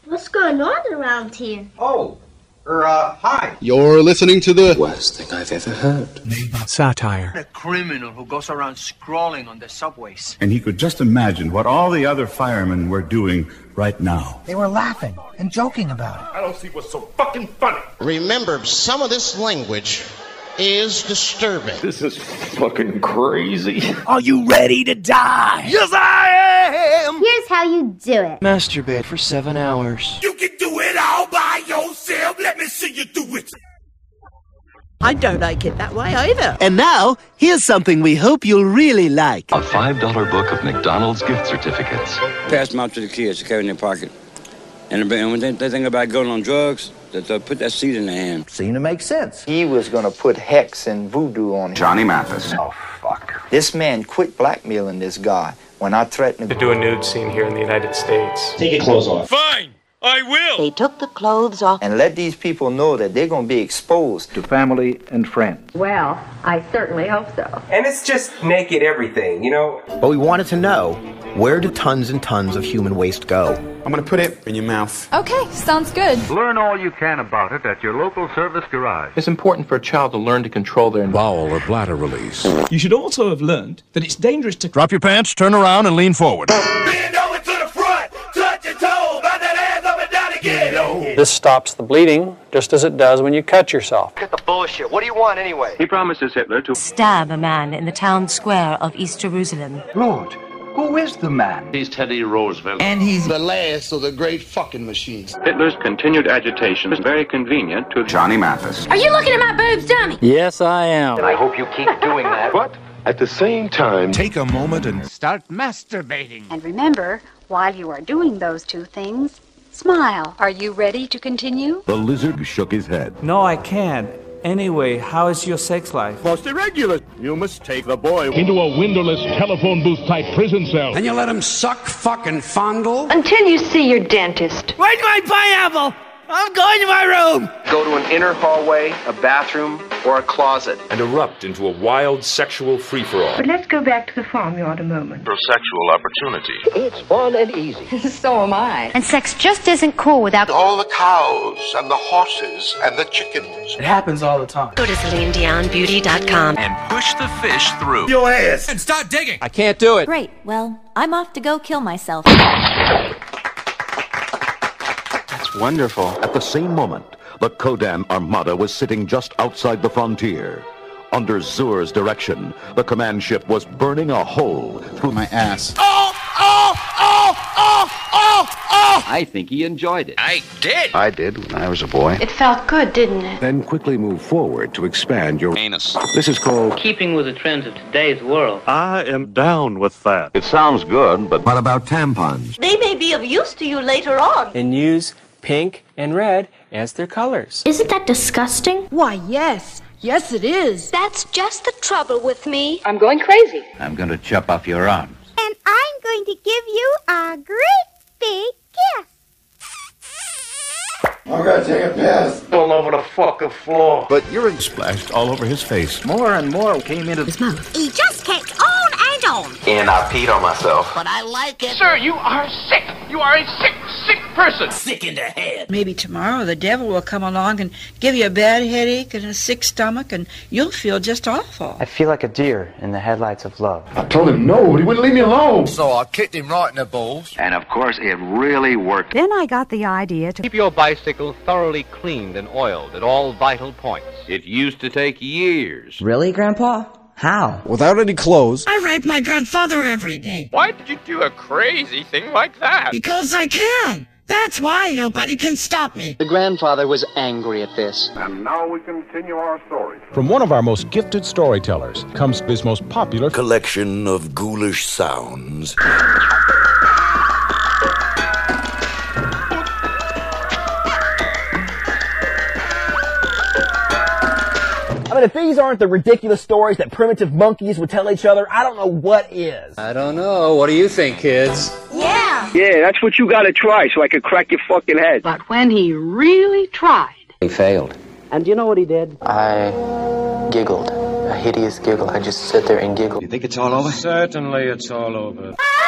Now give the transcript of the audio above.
What's going on around here? Hi. You're listening to the worst thing I've ever heard. Satire. A criminal who goes around scrawling on the subways. And he could just imagine what all the other firemen were doing right now. They were laughing and joking about it. I don't see what's so fucking funny. Remember, some of this language is disturbing. This is fucking crazy. Are you ready to die? Yes, I am. Here's how you do it. Masturbate for 7 hours. You can do it all by yourself. Let me see you do it. I don't like it that way either. And now, here's something we hope you'll really like. A $5 book of McDonald's gift certificates. Pass them out to the kids to carry in their pocket. And when they think about going on drugs, they'll put that seed in their hand. Seemed to make sense. He was going to put hex and voodoo on him. Johnny Mathis. Oh, fuck. This man quit blackmailing this guy when I threatened to do a nude scene here in the United States. Take your clothes off. Fine, I will. They took the clothes off. and let these people know that they're going to be exposed to family and friends. Well, I certainly hope so. And it's just naked everything, you know? But we wanted to know, where do tons and tons of human waste go? I'm going to put it in your mouth. Okay, sounds good. Learn all you can about it at your local service garage. It's important for a child to learn to control their bowel or bladder release. You should also have learned that it's dangerous to... Drop your pants, turn around, and lean forward. Bend over to the front, touch your toe, bout that ass up and down again. This stops the bleeding, just as it does when you cut yourself. Get the bullshit. What do you want anyway? He promises Hitler to stab a man in the town square of East Jerusalem. Lord, who is the man? He's Teddy Roosevelt. And he's the last of the great fucking machines. Hitler's continued agitation is very convenient to Johnny Mathis. Are you looking at my boobs, dummy? Yes, I am. And I hope you keep doing that. But at the same time, take a moment and start masturbating. And remember, while you are doing those two things, smile. Are you ready to continue? The lizard shook his head. No, I can't. Anyway, how is your sex life? Most irregular. You must take the boy into a windowless telephone booth type prison cell. And you let him suck, fuck, and fondle? Until you see your dentist. Where's my pineapple? I'm going to my room. Go to an inner hallway, a bathroom, or a closet. and erupt into a wild sexual free-for-all. But let's go back to the farmyard a moment. For sexual opportunity. It's fun and easy. So am I. And sex just isn't cool without all the cows and the horses and the chickens. It happens all the time. Go to CelineDionBeauty.com And push the fish through your ass. And start digging. I can't do it. Great. Well, I'm off to go kill myself. That's wonderful. At the same moment, the Kodan Armada was sitting just outside the frontier. Under Zur's direction, the command ship was burning a hole through my ass. I think he enjoyed it. I did. I did when I was a boy. It felt good, didn't it? Then quickly move forward to expand your Anus. This is called keeping with the trends of today's world. I am down with that. It sounds good, but what about tampons? They may be of use to you later on. And use pink and red as their colors. Isn't that disgusting? Why, yes. Yes, it is. That's just the trouble with me. I'm going crazy. I'm going to chop off your arms. And I'm going to give you a great big gift. I'm gonna take a piss. All over the fucking floor. But urine splashed all over his face. More and more came into His mouth. He just kept on and on. And I peed on myself. but I like it. Sir, you are sick. You are a sick person. Sick in the head. Maybe tomorrow the devil will come along and give you a bad headache and a sick stomach, and you'll feel just awful. I feel like a deer in the headlights of love. I told him no, but he wouldn't leave me alone. So I kicked him right in the balls. And of course, it really worked. Then I got the idea to Keep your bicycle thoroughly cleaned and oiled at all vital points. It used to take years. Really, Grandpa? How? Without any clothes. I rape my grandfather every day. Why did you do a crazy thing like that? Because I can. That's why nobody can stop me. The grandfather was angry at this. And now we continue our story. From one of our most gifted storytellers comes his most popular Collection of ghoulish sounds. I mean, if these aren't the ridiculous stories that primitive monkeys would tell each other, I don't know what is. I don't know. What do you think, kids? Yeah. Yeah, that's what you gotta try so I could crack your fucking head. But when he really tried. He failed. And do you know what he did? I giggled. A hideous giggle. I just sit there and giggled. You think it's all over? Certainly it's all over.